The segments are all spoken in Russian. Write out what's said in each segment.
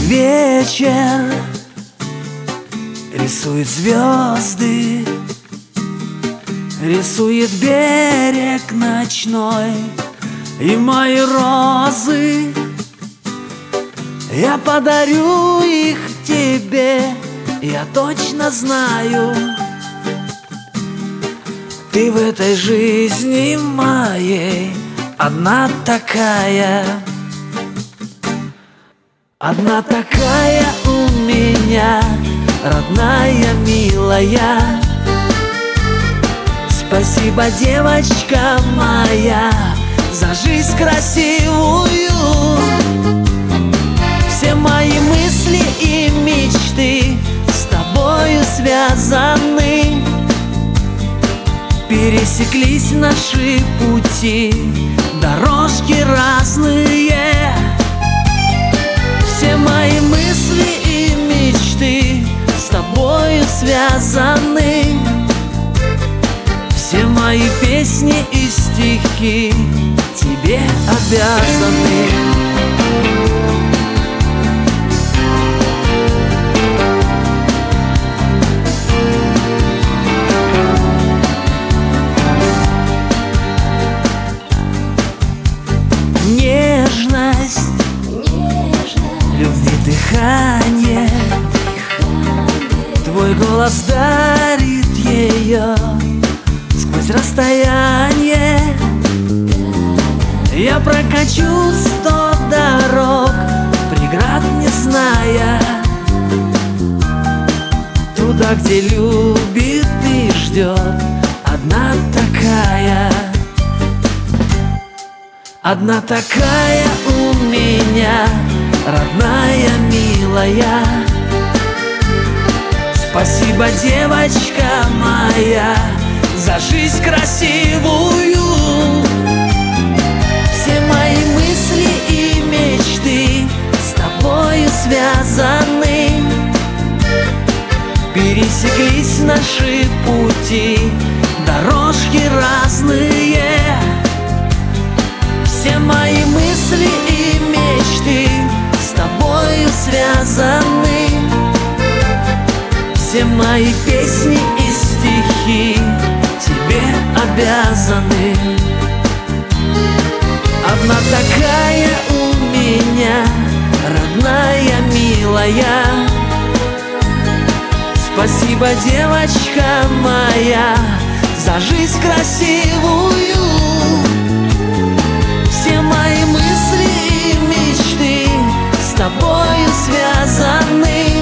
вечер рисует звезды, рисует берег ночной и мои розы. Я подарю их тебе, я точно знаю. Ты в этой жизни моей одна такая. Одна такая у меня, родная, милая. Спасибо, девочка моя, за жизнь красивую. Все мои мысли и мечты с тобою связаны. Пересеклись наши пути, дорожки разные. Все мои мысли и мечты с тобою связаны. Все мои песни и стихи тебе обязаны. Нежность, любви дыхание, твой голос дарит ее сквозь расстояние. Я прокачу 100 дорог, преград не зная, туда, где любит и ждет одна такая. Одна такая у меня, родная, милая. Спасибо, девочка моя, за жизнь красивую. Все мои мысли и мечты с тобою связаны. Пересеклись наши пути, дорожки разные. Все мои мысли и мечты с тобою связаны. Все мои песни и стихи тебе обязаны. Одна такая у меня, родная, милая. Спасибо, девочка моя, за жизнь красивую. Все мои мысли и мечты с тобою связаны.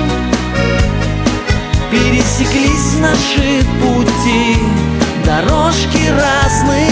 Пересеклись наши пути, дорожки разные.